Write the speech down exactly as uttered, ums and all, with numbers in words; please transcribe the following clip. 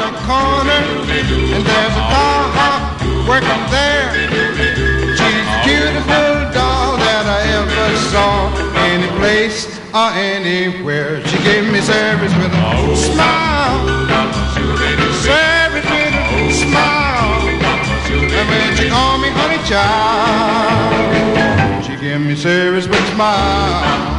the corner, and there's a doll working there. She's the cutest doll that I ever saw, any place or anywhere. She gave me service with a smile, service with a smile, and when she called me honey child, she gave me service with a smile.